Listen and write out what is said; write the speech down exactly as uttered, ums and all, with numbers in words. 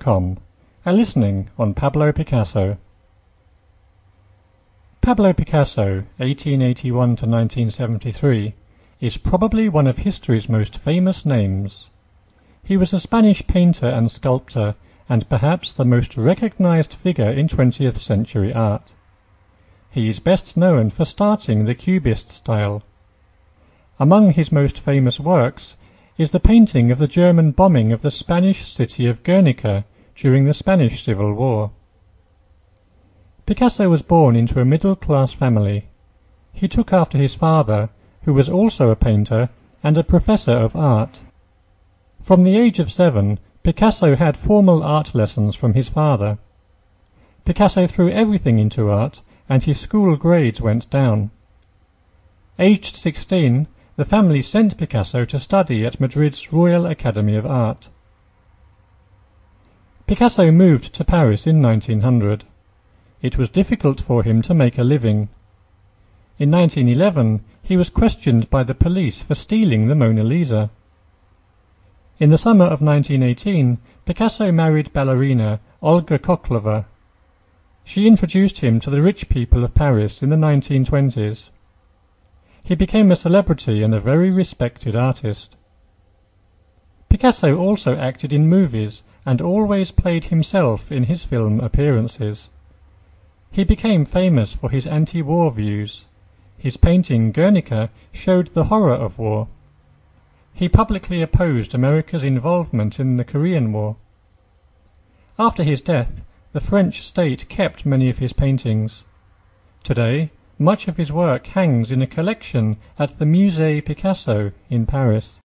com, a listening on Pablo Picasso. Pablo Picasso, eighteen eighty-one to nineteen seventy-three, is probably one of history's most famous names. He was a Spanish painter and sculptor, and perhaps the most recognized figure in twentieth century art. He is best known for starting the Cubist style. Among his most famous works is the painting of the German bombing of the Spanish city of Guernica during the Spanish Civil War. Picasso was born into a middle-class family. He took after his father, who was also a painter and a professor of art. From the age of seven, Picasso had formal art lessons from his father. Picasso threw everything into art, and his school grades went down. Aged sixteen, the family sent Picasso to study at Madrid's Royal Academy of Art. Picasso moved to Paris in nineteen hundred. It was difficult for him to make a living. In nineteen eleven, he was questioned by the police for stealing the Mona Lisa. In the summer of nineteen eighteen, Picasso married ballerina Olga Koklova. She introduced him to the rich people of Paris in the nineteen twenties. He became a celebrity and a very respected artist. Picasso also acted in movies and always played himself in his film appearances. He became famous for his anti-war views. His painting Guernica showed the horror of war. He publicly opposed America's involvement in the Korean War. After his death, the French state kept many of his paintings. Today, much of his work hangs in a collection at the Musée Picasso in Paris.